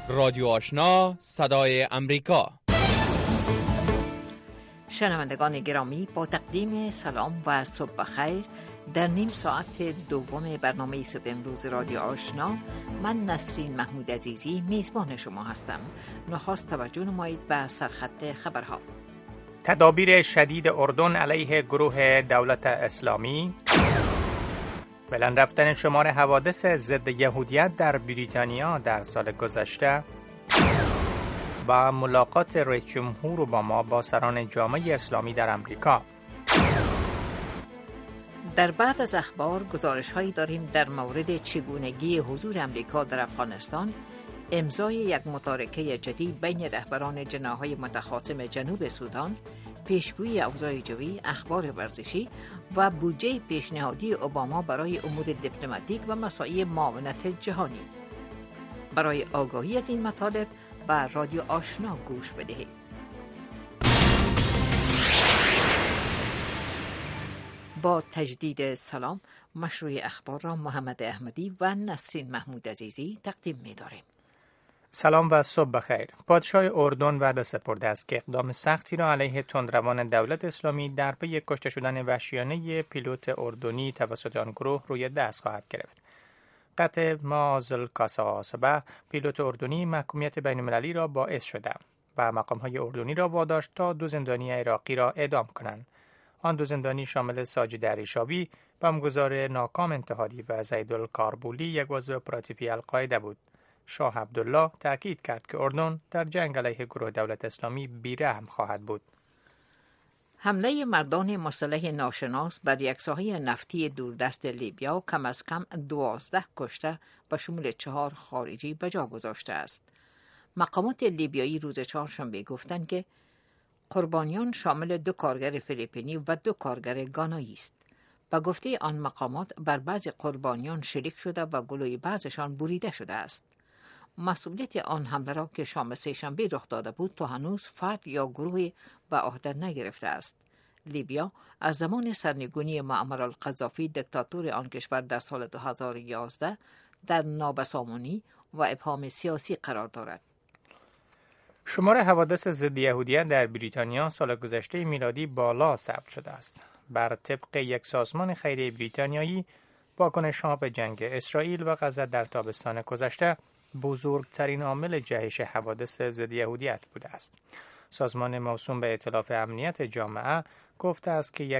رادیو آشنا صدای امریکا. شنوندگان گرامی، با تقدیم سلام و صبح بخیر در نیم ساعت دوم برنامه صبح امروز رادیو آشنا، من نسرین محمود عزیزی میزبان شما هستم. نخست توجه نمایید به سرخط خبرها. تدابیر شدید اردن علیه گروه دولت اسلامی، بلند رفتن شمار حوادث ضد یهودیت در بریتانیا در سال گذشته و ملاقات رئیس جمهور اوباما با سران جامعه اسلامی در امریکا. در بعد از اخبار گزارش هایی داریم در مورد چگونگی حضور امریکا در افغانستان، امضای یک متارکه جدید بین رهبران جناح‌های متخاصم جنوب سودان، پیشگویی اوضاع جوی، اخبار ورزشی و بودجه پیشنهادی اوباما برای امور دیپلماتیک و مسائل معاونت جهانی. برای آگاهی از این مطالب به رادیو آشنا گوش بدهید. با تجدید سلام، مشروع اخبار را محمد احمدی و نسرین محمود عزیزی تقدیم می داریم. سلام و صبح بخیر. پادشاه اردن وعده سپرده است که اقدام سختی را علیه تندروان دولت اسلامی در پی کشته شدن وحشیانه پیلوت اردنی توسط آن گروه روی دست خواهد گرفت. قتل معاذ الکاسبه پیلوت اردنی محکومیت بین‌المللی را باعث شده و مقام‌های اردنی را واداشت تا 2 زندانی عراقی را اعدام کنند. آن 2 زندانی شامل ساجد عریشاوی، بمبگذار ناکام انتحاری و زید الکاربولی، یک عضو اپراتیوی القاعده بود. شاه عبدالله تأکید کرد که اردن در جنگ علیه گروه دولت اسلامی بی‌رحم خواهد بود. حمله مردان مسلح ناشناس بر یک ساحه نفتی دوردست لیبیا کم از کم 12 کشته و شمول 4 خارجی به جا گذاشته است. مقامات لیبیایی روز چهارشنبه گفتند که قربانیان شامل 2 کارگر فیلیپینی و 2 کارگر گانایی است. به گفته آن مقامات بر بعضی قربانیان شلیک شده و گلوی بعضشان بریده شده است. مسئولیت آن حمله را که شام سه‌شنبه رخ داده بود تا هنوز فرد یا گروهی به عهده نگرفته است. لیبیا از زمان سرنگونی معمر القذافی دیکتاتور آن کشور در سال 2011 در نابسامانی و ابهام سیاسی قرار دارد. شمار حوادث ضد یهودیت در بریتانیا سال گذشته میلادی بالا ثبت شده است. بر طبق یک سازمان خیریه بریتانیایی، واکنش‌ها به جنگ اسرائیل و غزه در تابستان گذشته بزرگترین عامل جهش حوادث ضد یهودیت بوده است. سازمان موسوم به ائتلاف امنیت جامعه گفته است که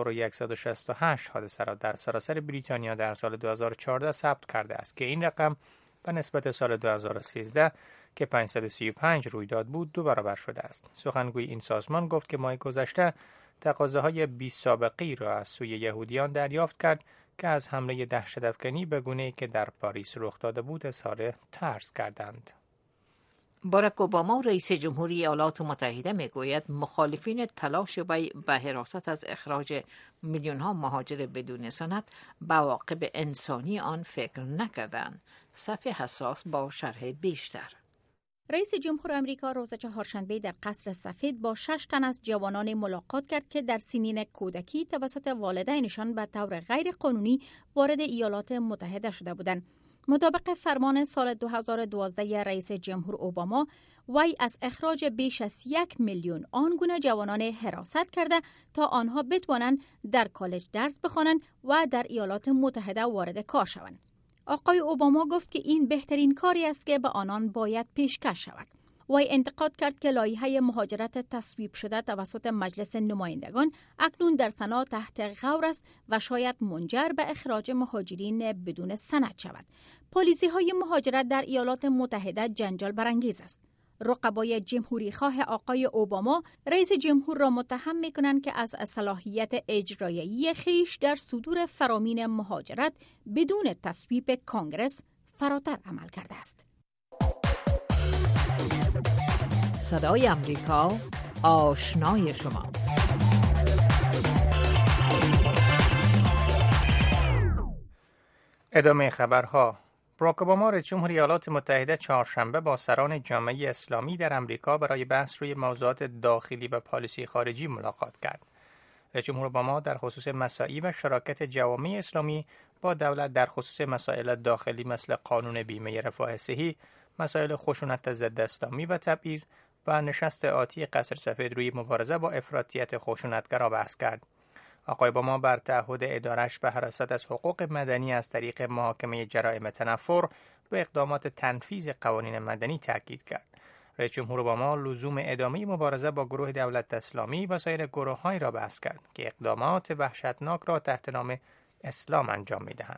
1168 حادثه را در سراسر بریتانیا در سال 2014 ثبت کرده است که این رقم به نسبت سال 2013 که 535 رویداد بود 2 برابر شده است. سخنگوی این سازمان گفت که ماه گذشته تقاضاهای بی‌سابقه‌ای را از سوی یهودیان دریافت کرد که از حمله دهشت‌افکنی به گونه‌ای که در پاریس رخ داده بود اظهار ترس کردند. باراک اوباما رئیس جمهوری ایالات متحده میگوید مخالفین تلاش وی به حراست از اخراج میلیون‌ها مهاجر بدون سند به عواقب انسانی آن فکر نکردند. صفحه حساس با شرح بیشتر. رئیس جمهور آمریکا روز چهارشنبه در قصر سفید با 6 تن از جوانان ملاقات کرد که در سنین کودکی توسط والدینشان به طور غیر قانونی وارد ایالات متحده شده بودند. مطابق فرمان سال 2012 رئیس جمهور اوباما، وی از اخراج بیش از 1 میلیون آنگونه جوانان حراست کرده تا آنها بتوانند در کالج درس بخوانند و در ایالات متحده وارد کار شوند. آقای اوباما گفت که این بهترین کاری است که به آنان باید پیشکش شود. وی انتقاد کرد که لایحه مهاجرت تصویب شده توسط مجلس نمایندگان اکنون در سنا تحت غور است و شاید منجر به اخراج مهاجرین بدون سند شود. پالیسی‌های مهاجرت در ایالات متحده جنجال برانگیز است. رقبای جمهوری خواه آقای اوباما رئیس جمهور را متهم می‌کنند که از صلاحیت اجرایی خیش در صدور فرامین مهاجرت بدون تصویب کانگرس فراتر عمل کرده است. صدای امریکا، آشنای شما. ادامه خبرها. باراک اوباما رئیس جمهور ایالات متحده چهارشنبه با سران جامعه اسلامی در امریکا برای بحث روی موضوعات داخلی و پالیسی خارجی ملاقات کرد. رئیس جمهور اوباما در خصوص مساعی و شراکت جوامع اسلامی با دولت در خصوص مسائل داخلی مثل قانون بیمه رفاه صحی، مسائل خشونت ضد اسلامی و تبعیض و نشست آتی قصر سفید روی مبارزه با افراطیت خشونتگرا بحث کرد. آقای اوباما بر تعهد ادارش به حراست از حقوق مدنی از طریق محاکمه جرایم تنفر و اقدامات تنفیذ قوانین مدنی تاکید کرد. رئیس جمهور اوباما لزوم ادامه مبارزه با گروه دولت اسلامی و سایر گروه‌هایی را بحث کرد که اقدامات وحشتناک را تحت نام اسلام انجام می‌دهند.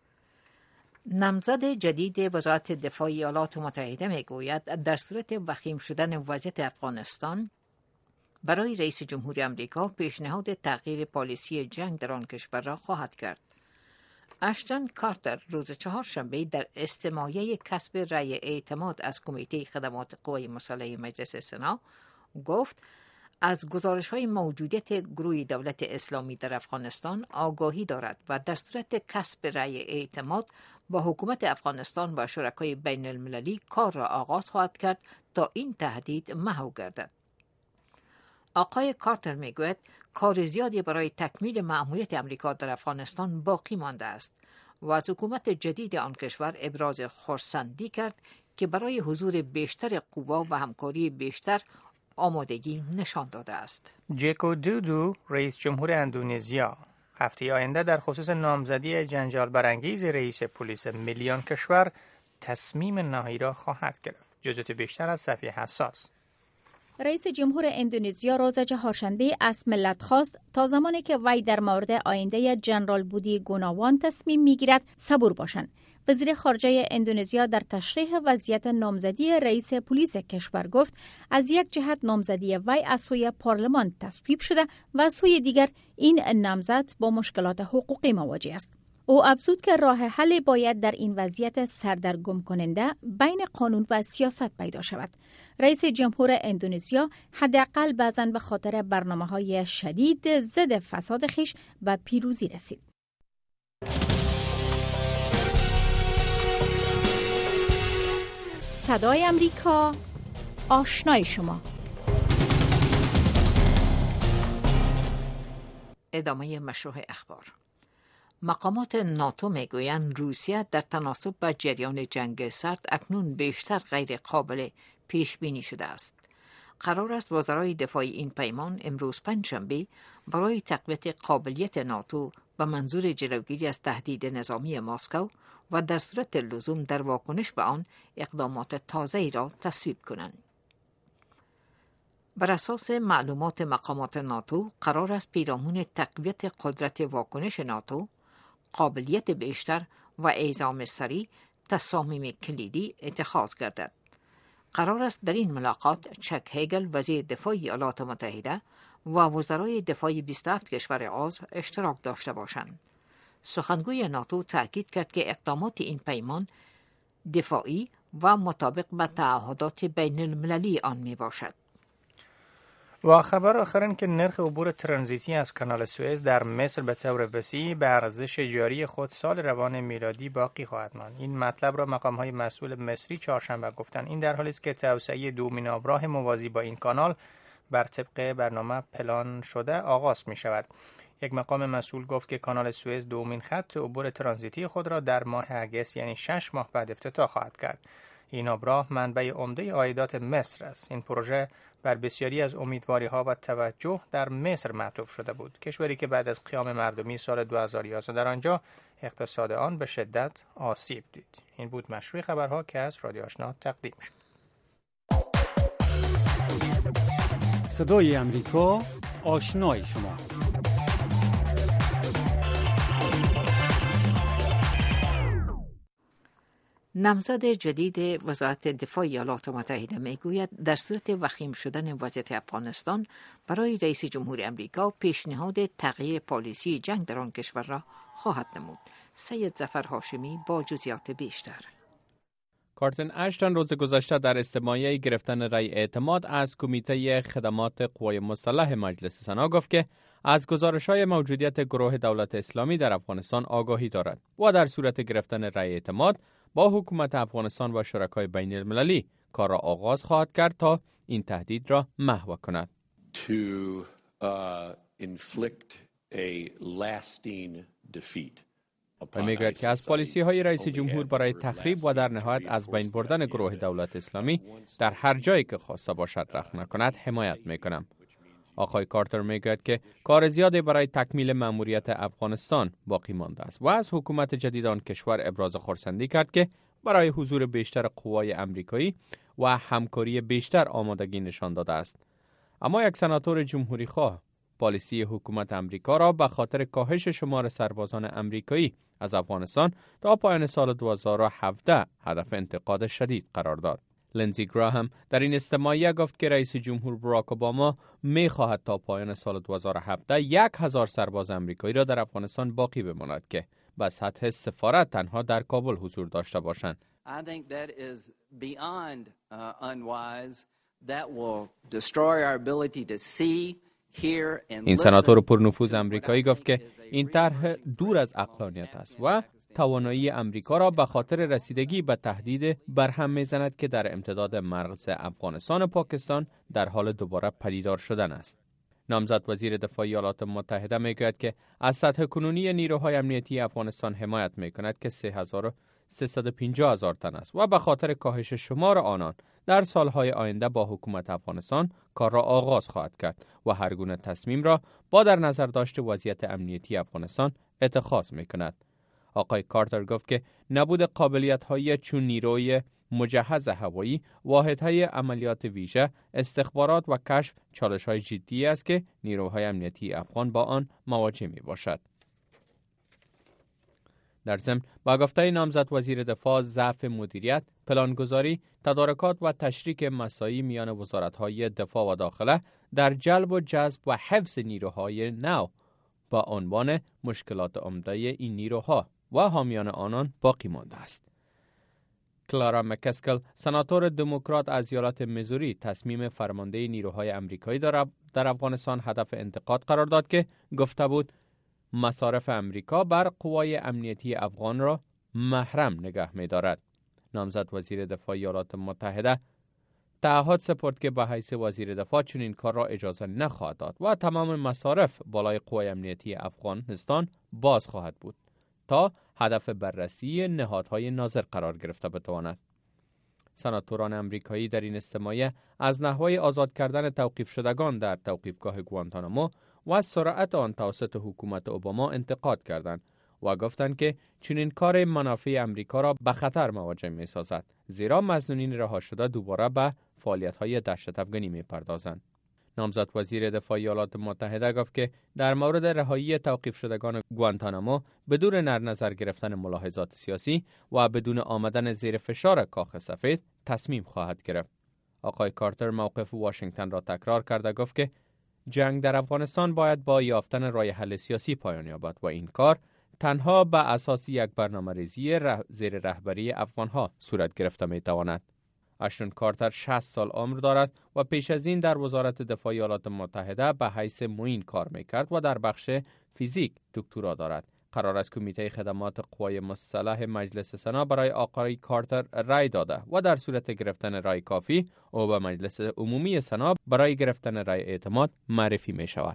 نامزد جدید وزارت دفاع ایالات متحده میگوید در صورت وخیم شدن وضعیت افغانستان برای رئیس جمهور آمریکا پیشنهاد تغییر پالیسی جنگ در آن کشور را خواهد کرد. اشتون کارتر روز چهارشنبه در استماعیه کسب رأی اعتماد از کمیته خدمات قوای مسلحه مجلس سنا گفت از گزارش‌های موجودیت گروه دولت اسلامی در افغانستان آگاهی دارد و در صورت کسب رأی اعتماد با حکومت افغانستان و شرکای بین المللی کار را آغاز خواهد کرد تا این تهدید محو گردد. آقای کارتر میگوید کار زیادی برای تکمیل مأموریت امریکا در افغانستان باقی مانده است و از حکومت جدید آن کشور ابراز خرسندی کرد که برای حضور بیشتر قوا و همکاری بیشتر آمادگی نشان داده است. جیکو دودو رئیس جمهور اندونزیا هفته آینده در خصوص نامزدی جنجال برانگیز رئیس پلیس میلیون کشور تصمیم نهایی را خواهد گرفت. جزئیات بیشتر از صفحه حساس. رئیس جمهور اندونزیا روز چهارشنبه از ملت خواست تا زمانی که وی در مورد آینده جنرال بودی گوناوان تصمیم میگیرد صبور باشند. وزیر خارجه اندونزیا در تشریح وضعیت نامزدی رئیس پلیس کشور گفت از یک جهت نامزدی وی از سوی پارلمان تصویب شده و از سوی دیگر این نامزد با مشکلات حقوقی مواجه است. او افزود که راه حل باید در این وضعیت سردرگم کننده بین قانون و سیاست پیدا شود. رئیس جمهور اندونزیا حداقل بعضاً به خاطر برنامه‌های شدید ضد فساد خویش به پیروزی رسید. صدای امریکا، آشنای شما. ادامه مشروع اخبار. مقامات ناتو میگویند روسیه در تناسب با جریان جنگ سرد اکنون بیشتر غیر قابل پیش بینی شده است. قرار است وزرای دفاع این پیمان امروز پنجشنبه برای تقویت قابلیت ناتو به منظور جلوگیری از تهدید نظامی مسکو و در صورت لزوم در واکنش به آن اقدامات تازه‌ای را تصویب کنند. بر اساس معلومات مقامات ناتو قرار است پیرامون تقویت قدرت واکنش ناتو، قابلیت بیشتر و اعزام سریع تصامیم کلیدی اتخاذ گردد. قرار است در این ملاقات چک هیگل وزیر دفاع ایالات متحده و وزرای دفاع 27 کشور عضو اشتراک داشته باشند. سخنگوی ناتو تأکید کرد که اقدامات این پیمان دفاعی و مطابق با تعهدات بین المللی آن می باشد. و خبر آخر این که نرخ عبور ترانزیتی از کانال سوئز در مصر به طور وسیع به ارزش جاری خود سال روان میلادی باقی خواهد ماند. این مطلب را مقام‌های مسئول مصری چهارشنبه گفتند. این در حالی است که توسعه دومین آبراه موازی با این کانال بر طبق برنامه پلان شده آغاز می شود. یک مقام مسئول گفت که کانال سوئز دومین خط عبور ترانزیتی خود را در ماه اگست یعنی 6 ماه بعد افتتاح خواهد کرد. این آبراه منبع عمده عایدات مصر است. این پروژه بر بسیاری از امیدواری‌ها و توجه در مصر معطوف شده بود. کشوری که بعد از قیام مردمی سال 2011 در آنجا اقتصاد آن به شدت آسیب دید. این بود مشروع خبرها که از رادیو آشنا تقدیم شد. صدای امریکا، آشنای شما. نامزد جدید وزارت دفاع ایالات متحده میگوید در صورت وخیم شدن وضعیت افغانستان برای رئیس جمهور آمریکا پیشنهاد تغییر پالیسی جنگ در آن کشور را خواهد نمود. سید ظفر هاشمی با جزئیات بیشتر. کارتن اشتون روز گذشته در استماعیه گرفتن رأی اعتماد از کمیته خدمات قوای مسلحه مجلس سنا گفت که از گزارش‌های موجودیت گروه دولت اسلامی در افغانستان آگاهی دارد و در صورت گرفتن رأی اعتماد با حکومت افغانستان و شرکای بین المللی کار را آغاز خواهد کرد تا این تهدید را محو کند. To inflict a lasting defeat و میگوید که از پالیسی های رئیس جمهور برای تخریب و در نهایت از بین بردن گروه دولت اسلامی در هر جایی که خواسته باشد رخ نکند حمایت میکنم. آقای کارتر میگوید که کار زیادی برای تکمیل مأموریت افغانستان باقی مانده است و از حکومت جدید آن کشور ابراز خرسندی کرد که برای حضور بیشتر قوای امریکایی و همکاری بیشتر آمادگی نشان داده است. اما یک سناتور جمهوری خواه پالیسی حکومت امریکا را به خاطر کاهش شمار سربازان امریکایی از افغانستان تا پایان سال 2017 هدف انتقاد شدید قرار داد. لندزی گراهم در این اجتماعیه گفت که رئیس جمهور باراک اوباما می خواهد تا پایان سال 2017 1000 سرباز امریکایی را در افغانستان باقی بماند که به سطح سفارت تنها در کابل حضور داشته باشند. I think that is beyond unwise. That will destroy our ability to see. این سناتور پرنفوذ امریکایی گفت که این طرح دور از عقلانیت است و توانایی امریکا را به خاطر رسیدگی به تهدید برهم میزند که در امتداد مرز افغانستان و پاکستان در حال دوباره پدیدار شدن است. نامزد وزیر دفاع ایالات متحده میگوید که از سطح کنونی نیروهای امنیتی افغانستان حمایت میکند که 350,000 تن است و به خاطر کاهش شمار آنان در سالهای آینده با حکومت افغانستان کار را آغاز خواهد کرد و هر گونه تصمیم را با در نظر داشت وضعیت امنیتی افغانستان اتخاذ میکند. آقای کارتر گفت که نبود قابلیت‌های چون نیروی مجهز هوایی، واحدهای عملیات ویژه، استخبارات و کشف چالش‌های جدی است که نیروهای امنیتی افغان با آن مواجه میباشد. در ضمن با گفته نامزد وزیر دفاع ضعف مدیریت، پلانگذاری، تدارکات و تشریک مساعی میان وزارت‌های دفاع و داخله در جلب و جذب و حفظ نیروهای نو با عنوان مشکلات عمده این نیروها و حامیان آنان باقی مانده است. کلارا مکسکل، سناتور دموکرات از ایالت میزوری، تصمیم فرمانده نیروهای امریکایی در افغانستان هدف انتقاد قرار داد که گفته بود مصارف امریکا بر قوای امنیتی افغان را محرم نگه می دارد. نامزد وزیر دفاع ایالات متحده تعهد سپرد که به حیث وزیر دفاع چنین کار را اجازه نخواهد داد و تمام مصارف بالای قوای امنیتی افغانستان باز خواهد بود تا هدف بررسی نهادهای ناظر قرار گرفته بتواند. سناتوران امریکایی در این اجتماعیه از نحوه آزاد کردن توقیف شدگان در توقیفگاه گوانتانامو و سرعت آن توسط حکومت اوباما انتقاد کردند و گفتند که چنین کار منافع امریکا را به خطر مواجه می سازد، زیرا مظنونین رها شده دوباره به فعالیت‌های دهشت افغانی می پردازند. نامزد وزیر دفاع ایالات متحده گفت که در مورد رهایی توقیف شدگان گوانتانامو بدون نظر گرفتن ملاحظات سیاسی و بدون آمدن زیر فشار کاخ سفید تصمیم خواهد گرفت. آقای کارتر موقف واشنگتن را تکرار کرده گفت که جنگ در افغانستان باید با یافتن راه حل سیاسی پایان یابد و این کار تنها به اساس یک برنامه‌ریزی زیر رهبری افغانها صورت گرفته می‌تواند. اشتون کارتر 60 سال عمر دارد و پیش از این در وزارت دفاع ایالات متحده به حیث معین کار می‌کرد و در بخش فیزیک دکترا دارد. قرار است کمیته خدمات قوای مسلح مجلس سنا برای آقای کارتر رای داده و در صورت گرفتن رای کافی او به مجلس عمومی سنا برای گرفتن رای اعتماد معرفی می شود.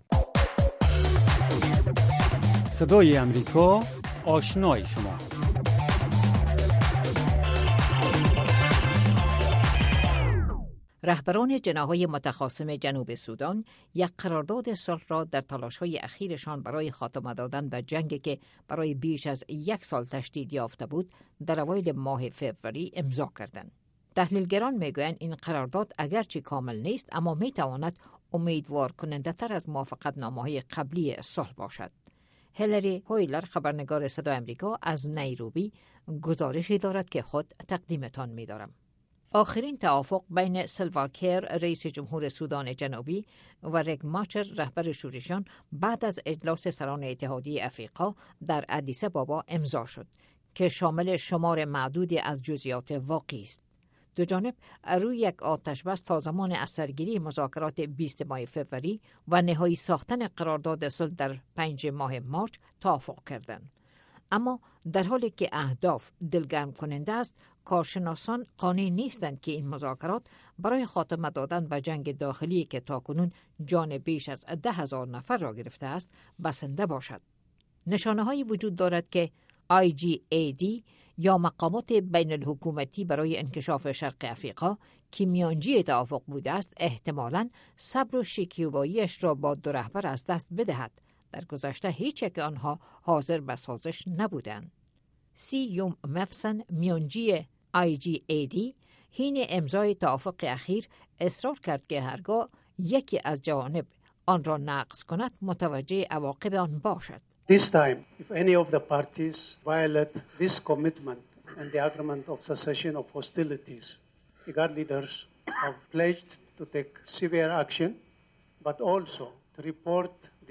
صدای امریکا، آشنای شما. رهبران جناح‌های متخاصم جنوب سودان یک قرارداد صلح را در تلاش‌های اخیرشان برای خاتمه دادن به جنگی که برای بیش از 1 سال تشدید یافته بود در اوایل ماه فوریه امضا کردند. تحلیلگران میگویند این قرارداد اگرچه کامل نیست اما میتواند امیدوار کننده تر از موافقتنامه‌های قبلی صلح باشد. هیلاری هویلر، خبرنگار صدای آمریکا از نیروبی، گزارشی دارد که خود تقدیمتان می‌دارم. آخرین توافق بین سلوا کیر، رئیس جمهور سودان جنوبی، و ریک ماچر، رهبر شورشیان، بعد از اجلاس سران اتحادیه افریقا در ادیس آبابا امضا شد که شامل شمار معدودی از جزئیات واقعی است. دو جانب روی یک آتشبس تا زمان از سرگیری مذاکرات 20 ماه فوریه و نهایی ساختن قرارداد صلح در 5 ماه مارچ توافق کردند. اما در حالی که اهداف دلگرم کننده است، کارشناسان قانع نیستند که این مذاکرات برای خاتمه دادن به جنگ داخلی که تاکنون جان بیش از 10,000 نفر را گرفته است بسنده باشد. نشانه‌هایی وجود دارد که IGAD یا مقامات بین الحکومتی برای انکشاف شرق افریقا که میانجی توافق بوده است احتمالاً صبر و شکیباییش را با دو رهبر از دست بدهد. در گذشته هیچ یک آنها حاضر به سازش نبودند. یوم مفسن میانجی IGAD حین امضای توافق اخیر اصرار کرد که هرگاه یکی از جوانب آن را نقض کند متوجه عواقب آن باشد. This time, if any of the parties violate this commitment and the agreement of cessation of hostilities, IGAD leaders have pledged to take severe action, but also to report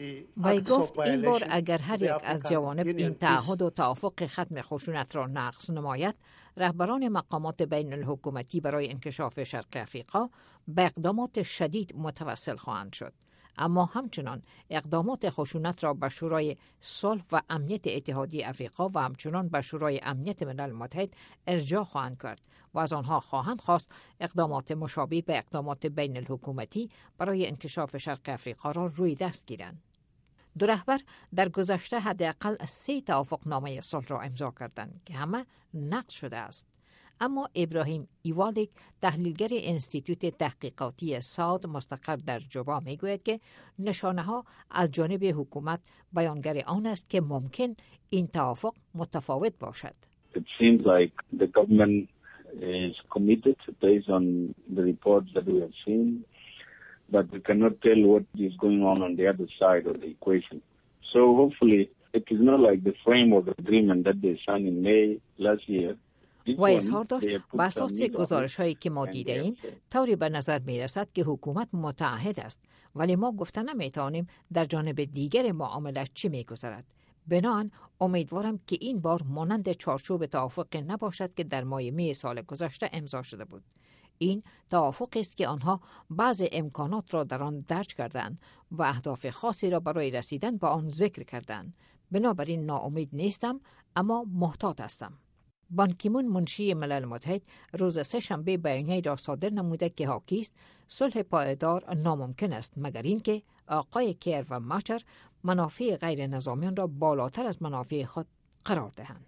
وی گفت این بار اگر هر یک از جوانب این تعهد و توافق ختم خشونت را نقض نماید، رهبران مقامات بین الحکومتی برای انکشاف شرق افریقا به اقدامات شدید متوسل خواهند شد. اما همچنان اقدامات خشونت را به شورای صلح و امنیت اتحادیه افریقا و همچنان به شورای امنیت ملل متحد ارجاع خواهند کرد و از آنها خواهند خواست اقدامات مشابه به اقدامات بین الحکومتی برای انکشاف شرق افریقا را روی دست گیرند. دو رهبر در گذشته حداقل 3 توافقنامه صلح را امضا کردند که همه نقض شده است. اما ابراهیم ایوالک تحلیلگر انستیتوت تحقیقاتی ساد مستقر در جوبا میگوید که نشانه ها از جانب حکومت بیانگر آن است که ممکن این توافق متفاوت باشد. It seems like the government is committed based on the reports that we have seen, but we cannot tell what is going on the other side of the equation. So hopefully it is not like the framework agreement that they signed in May last year. و اظهار داشت بر اساس گزارش هایی که ما دیده ایم طوری به نظر می رسد که حکومت متعهد است، ولی ما گفته نمی توانیم در جانب دیگر معاملش چی می گذرد. بنابراین امیدوارم که این بار مانند چارچوب توافق نباشد که در ماه می سال گذشته امضا شده بود. این توافقی است که آنها بعض امکانات را در آن درج کردند و اهداف خاصی را برای رسیدن به آن ذکر کردند. بنابراین ناامید نیستم، اما محتاط هستم. بان کی مون منشی ملل متحد روز سه‌شنبه بیانیه‌ای را صادر نموده که حاکی است صلح پایدار ناممکن است مگر اینکه آقای کیر و ماچر منافع غیر نظامیان را بالاتر از منافع خود قرار دهند.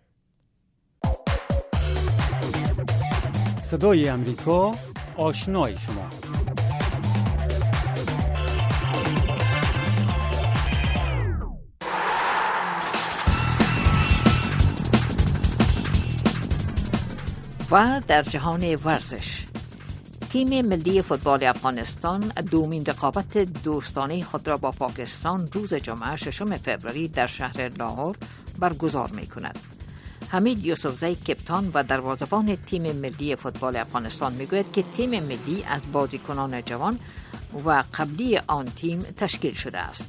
صدای امریکا آشنای شما. و در جهان ورزش تیم ملی فوتبال افغانستان دومین رقابت دوستانه خود را با پاکستان روز جمعه 6 فوریه در شهر لاهور برگزار می‌کند. حمید یوسفزی کپتان و دروازه‌بان تیم ملی فوتبال افغانستان میگوید که تیم ملی از بازیکنان جوان و قبلی آن تیم تشکیل شده است.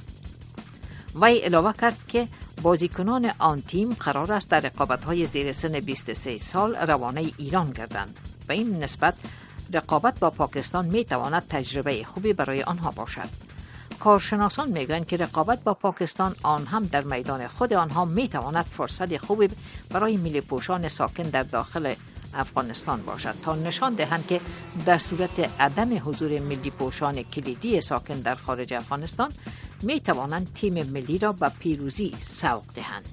وی علاوه کرد که بازیکنان آن تیم قرار است در رقابت‌های زیر سن 23 سال روانه ایران گردند. به این نسبت رقابت با پاکستان می‌تواند تجربه خوبی برای آنها باشد. کارشناسان میگویند که رقابت با پاکستان آن هم در میدان خود آنها می‌تواند فرصت خوبی برای ملی پوشان ساکن در داخل افغانستان باشد تا نشان دهند که در صورت عدم حضور ملی پوشان کلیدی ساکن در خارج افغانستان می توانند تیم ملی را به پیروزی سوق دهند.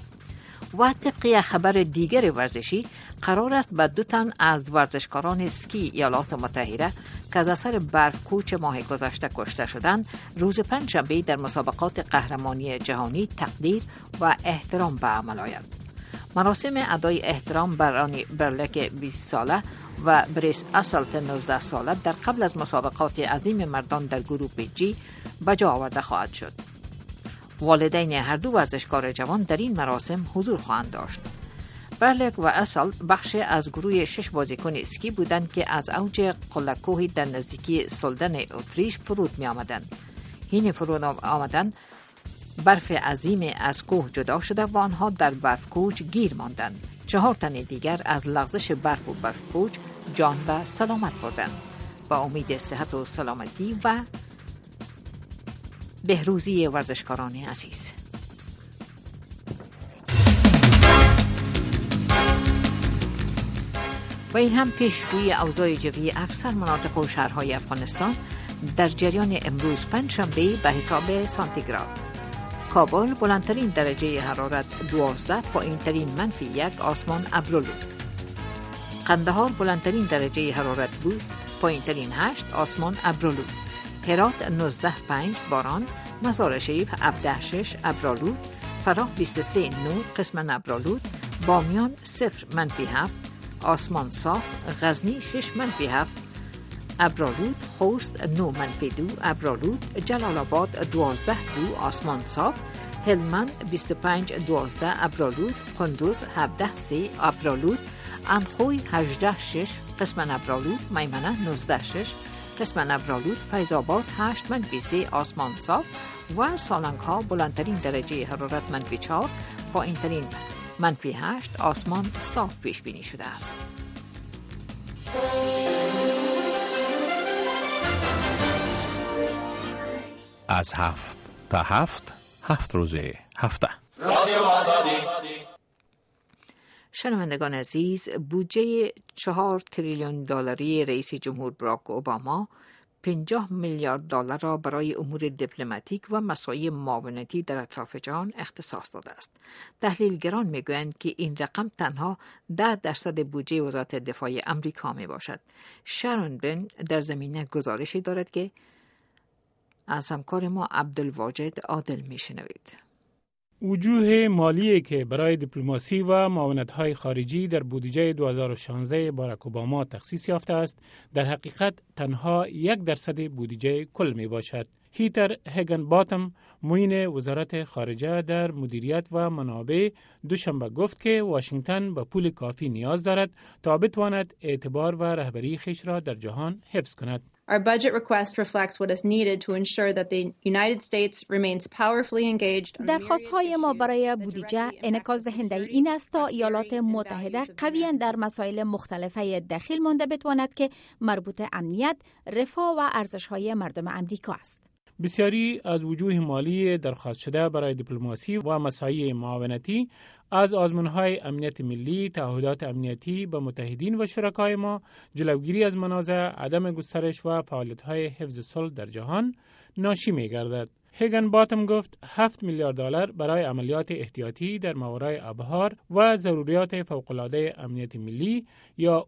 و طبق خبر دیگر ورزشی قرار است به 2 تن از ورزشکاران اسکی ایالات متحده که از اثر برف کوچ ماه گذشته کشته شدند روز پنجشنبه در مسابقات قهرمانی جهانی تقدیر و احترام به عمل آید. مراسم ادای احترام بر رانی برلک 20 ساله و بریس اسلت 19 ساله در قبل از مسابقات عظیم مردان در گروپ جی به جا آورده خواهد شد. والدین هر دو ورزشکار جوان در این مراسم حضور خواهند داشت. برلک و اسل بخش از گروه 6 بازیکن اسکی بودند که از اوج قله کوهی در نزدیکی سولدن اتریش فرود می آمدند. این فرود آمدن برف عظیم از کوه جدا شده و آنها در برف کوچ گیر ماندند. 4 تن دیگر از لغزش برف و برف کوچ جان و سلامت بردند. با امید صحت و سلامتی و بهروزی ورزشکاران عزیز. و این هم پیشگویی اوضاع جوی اکثر مناطق و شهرهای افغانستان در جریان امروز پنجشنبه به حساب سانتیگراد. کابل بلندترین درجه حرارت 12، پایینترین -1 آسمان ابرآلود. قندهار بلندترین درجه حرارت بود، پایینترین 8 آسمان ابرآلود. هرات 19.5 باران، مزار شریف 17.6 ابرآلود، فراه 23.9 قسما ابرآلود، بامیان 0-7 آسمان صاف، غزنی 6-7 ابرآلود، خوست 9-2 ابرآلود، جلال آباد 12-2 آسمان صاف، هلمند 25-12 ابرآلود، قندوز 17-3 ابرآلود، اندخوی 18-6 قسما ابرآلود، میمنه 19-6 قسما ابرآلود، فیض آباد 8-3 آسمان صاف و سالنگ ها بلندترین درجه حرارت -4، پایینترین -8 آسمان صاف پیش بینی شده است. از 7 تا 7 روز هفته. رادیو آزادی. شنوندگان عزیز، بودجه 4 تریلیون دلاری رئیس جمهور باراک اوباما 50 میلیارد دلار را برای امور دیپلماتیک و مسائل معاونتی در اطراف جهان اختصاص داده است. تحلیلگران میگویند که این رقم تنها 10% بودجه وزارت دفاع امریکا می باشد. شارون بن در زمینه گزارشی دارد که از همکار ما عبدالواجد عادل میشنوید. وجوه مالی که برای دیپلماسی و معاونت‌های خارجی در بودجه 2016 باراک اوباما تخصیص یافته است، در حقیقت تنها 1% بودجه کل می باشد. هیتر هگن باتم، معین وزارت خارجه در مدیریت و منابع، دوشنبه گفت که واشنگتن به پول کافی نیاز دارد تا بتواند اعتبار و رهبری خویش را در جهان حفظ کند. Our budget request reflects what is needed to ensure that the United States remains powerfully engaged. درخواست‌های ما برای بودجه انعکاس دهنده این است تا ایالات متحده قویاً در مسائل مختلفه دخیل مانده بتواند که مربوط امنیت، رفاه و ارزش‌های مردم امریکا است. بسیاری از وجوه مالی درخواست شده برای دیپلماسی و مساعی معاونتی از آزمون‌های امنیت ملی، تعهدات امنیتی به متحدین و شرکای ما، جلوگیری از منازع، عدم گسترش و فعالیت‌های حفظ صلح در جهان ناشی می‌گردد. هگن باتم گفت 7 میلیارد دلار برای عملیات احتیاطی در ماورای ابحار و ضروریات فوق‌العاده امنیت ملی یا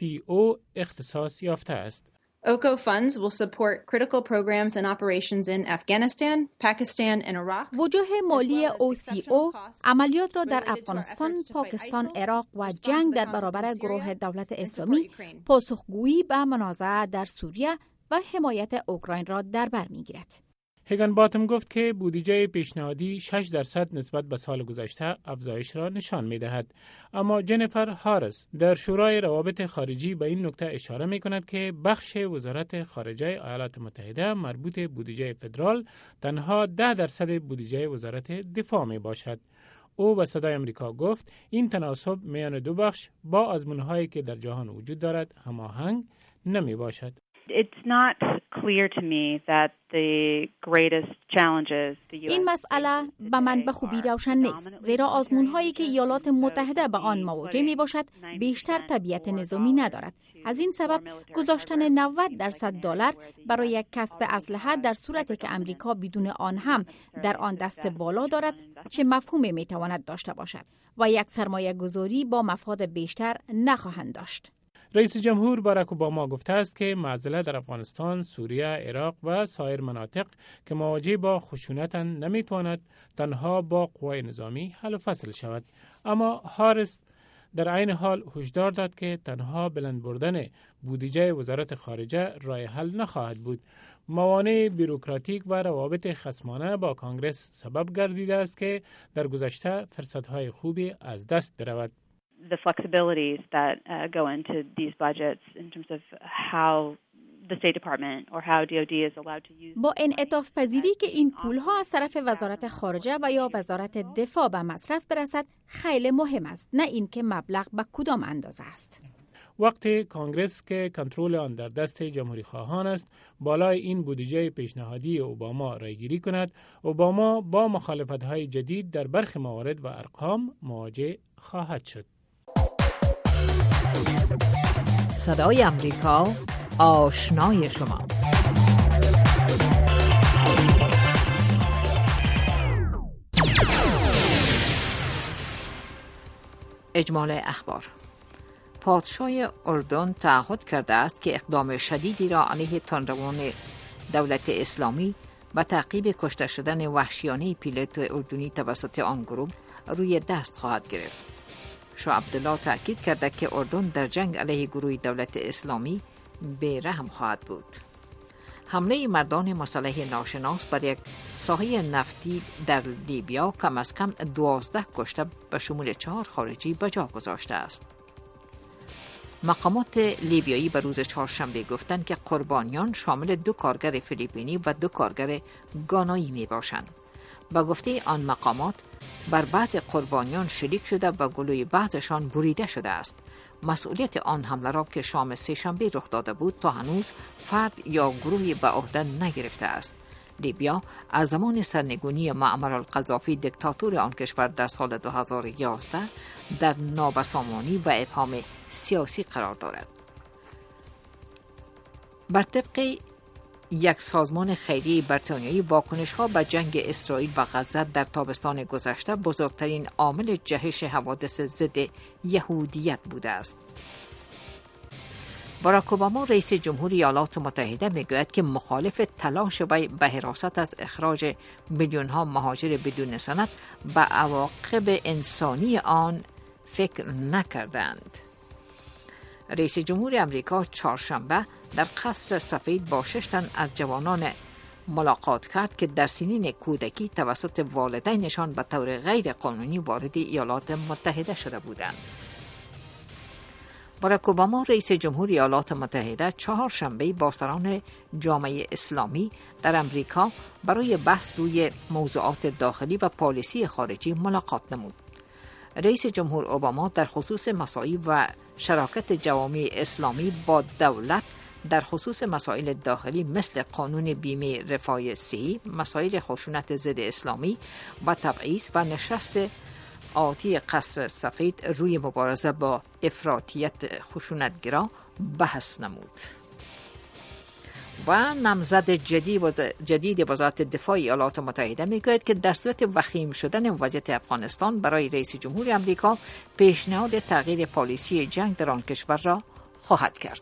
OCO اختصاص یافته است. OCO funds will support critical programs and operations in Afghanistan, Pakistan and Iraq. وجوه مالی OCO عملیات را در افغانستان، پاکستان، عراق و جنگ در برابر گروه دولت اسلامی، پاسخگویی به منازعه در سوریه و حمایت اوکراین را در بر می‌گیرد. هگن باتم گفت که بودجه پیشنهادی 6% نسبت به سال گذشته افزایش را نشان می‌دهد، اما جنیفر هاریس در شورای روابط خارجی به این نکته اشاره می‌کند که بخش وزارت خارجه ایالات متحده مربوط بودجه فدرال تنها 10% بودجه وزارت دفاع میباشد. او به صدای امریکا گفت این تناسب میان دو بخش با آزمون‌هایی که در جهان وجود دارد هماهنگ نمیباشد. It's not clear to me that the greatest challenges the US این مسئله به من به خوبی روشن نیست، زیرا آزمون‌هایی که ایالات متحده به آن مواجه می‌باشد بیشتر طبیعت نظامی ندارد. از این سبب گذاشتن 90% دلار برای کسب اسلحه در صورتی که امریکا بدون آن هم در آن دست بالا دارد چه مفهومی می‌تواند داشته باشد و یک سرمایه گذاری با مفاد بیشتر نخواهند داشت. رئیس جمهور باراک اوباما گفته است که معضله در افغانستان، سوریه، عراق و سایر مناطق که مواجه با خشونتند نمیتواند تنها با قوای نظامی حل و فصل شود. اما هاریس در عین حال هشدار داد که تنها بلند بردن بودجه وزارت خارجه راه حل نخواهد بود. موانع بیروکراتیک و روابط خصمانه با کانگرس سبب گردیده است که در گذشته فرصت‌های خوبی از دست برود. The flexibilities that go into these budgets in terms of how the State Department or how DOD is allowed to use. با انعطاف پذیری که این پولها از طرف وزارت خارجه و یا وزارت دفاع به مصرف برسد خیلی مهم است، نه اینکه مبلغ به کدام اندازه است. وقتی کانگرس که کنترل آن در دست جمهوری خواهان است بالای این بودجه پیشنهادی اوباما رایگیری کند، اوباما با مخالفت‌های جدید در برخی موارد و ارقام مواجه خواهد شد. صدای امریکا، آشنای شما. اجمال اخبار. پادشاه اردن تعهد کرده است که اقدام شدیدی را علیه تندروان دولت اسلامی و تعقیب کشته شدن وحشیانه پیلوت اردنی توسط آن گروه روی دست خواهد گرفت. شاه عبدالله تأکید کرده که اردن در جنگ علیه گروه دولت اسلامی بی‌رحم خواهد بود. حمله مردان مسلح ناشناس بر یک ساحه نفتی در لیبیا کم از کم 12 کشته به شمول 4 خارجی به جا گذاشته است. مقامات لیبیایی به روز چهارشنبه گفتند که قربانیان شامل 2 کارگر فیلیپینی و 2 کارگر گانایی می باشند. با گفته آن مقامات بر بعض قربانیان شلیک شده و گلوی بعضشان بریده شده است. مسئولیت آن حمله را که شام سه‌شنبه رخ داده بود تا هنوز فرد یا گروهی به عهده نگرفته است. لیبیا از زمان سرنگونی معمر القذافی دیکتاتور آن کشور در سال 2011 در نابسامانی و ابهام سیاسی قرار دارد. بر طبق یک سازمان خیریه بریتانیایی، واکنش‌ها به جنگ اسرائیل و غزه در تابستان گذشته بزرگترین عامل جهش حوادث ضد یهودیت بوده است. باراک اوباما رئیس جمهور ایالات متحده میگوید که مخالف تلاش وی به حراست از اخراج میلیون‌ها مهاجر بدون سند به عواقب انسانی آن فکر نکردند. رئیس جمهور امریکا چهارشنبه در قصر سفید با 6 تن از جوانان ملاقات کرد که در سنین کودکی توسط والدینشان به طور غیر قانونی وارد ایالات متحده شده بودند. باراک اوباما رئیس جمهور ایالات متحده چهارشنبه با سران جامعه اسلامی در امریکا برای بحث روی موضوعات داخلی و پالیسی خارجی ملاقات نمود. رئیس جمهور اوباما در خصوص مساعی و شراکت جوامع اسلامی با دولت در خصوص مسائل داخلی مثل قانون بیمه رفاه صحی، مسائل خشونت ضد اسلامی و تبعیض و نشست آتی قصر سفید روی مبارزه با افراطیت خشونتگرا بحث نمود. و نامزد جدید وزارت دفاع ایالات متحده میگوید که در صورت وخیم شدن وضعیت افغانستان برای رئیس جمهور امریکا پیشنهاد تغییر پالیسی جنگ در آن کشور را خواهد کرد.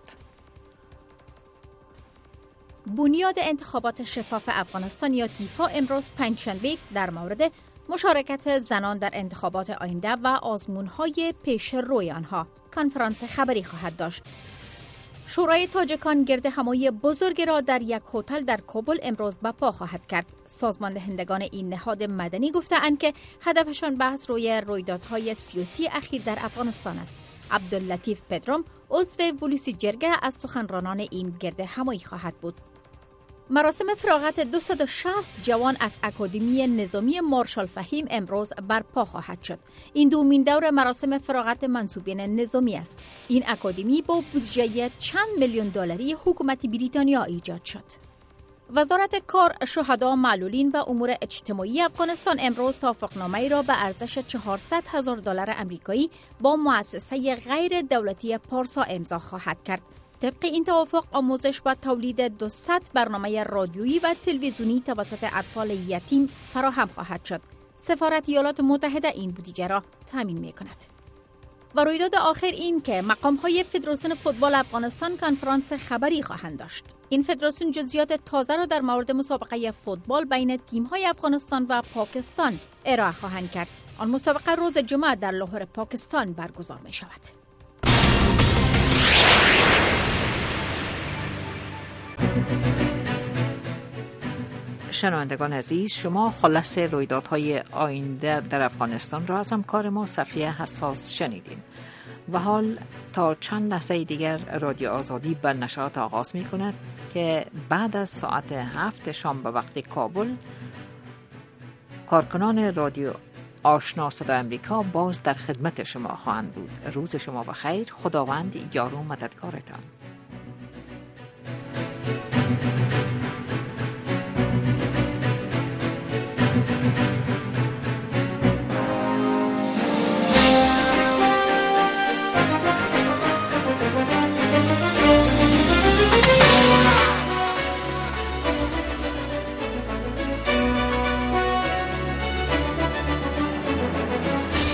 بنیاد انتخابات شفاف افغانستان یا تیفا امروز پنجشنبه در مورد مشارکت زنان در انتخابات آینده و آزمون‌های پیش روی آنها کنفرانس خبری خواهد داشت. شورای تاجیکان گرد همایی بزرگ را در یک هتل در کابل امروز برپا خواهد کرد. سازمان دهندگان این نهاد مدنی گفته‌اند که هدفشان بحث روی رویدادهای سیاسی اخیر در افغانستان است. عبداللطیف پدرام عضو ولوسی جرگه از سخنرانان این گرد همایی خواهد بود. مراسم فراغت 260 جوان از اکادمی نظامی مارشال فهیم امروز برپا خواهد شد. این دومین دور مراسم فراغت منصوبین نظامی است. این اکادمی با بودجه چند میلیون دلاری حکومت بریتانیا ایجاد شد. وزارت کار، شهدا، معلولین و امور اجتماعی افغانستان امروز توافقنامه‌ای را به ارزش $400,000 آمریکایی با مؤسسه غیر دولتی پارسا امضا خواهد کرد. طبق این توافق آموزش و تولید 200 برنامه رادیویی و تلویزیونی توسط اطفال یتیم فراهم خواهد شد. سفارت ایالات متحده این بودجه را تامین می‌کند. و رویداد آخر این که مقام‌های فدراسیون فوتبال افغانستان کنفرانس خبری خواهند داشت. این فدراسیون جزئیات تازه را در مورد مسابقه فوتبال بین تیم‌های افغانستان و پاکستان ارائه خواهند کرد. آن مسابقه روز جمعه در لاهور پاکستان برگزار می‌شود. شنوندگان عزیز، شما خلاصه رویدادهای آینده در افغانستان را از همکار ما صفیه حساس شنیدین و حال تا چند لحظه دیگر رادیو آزادی به نشرات آغاز می کند که بعد از ساعت 7 شام به وقت کابل کارکنان رادیو آشنا صدای امریکا باز در خدمت شما خواهند بود. روز شما بخیر. خداوند یار و مددگارتان.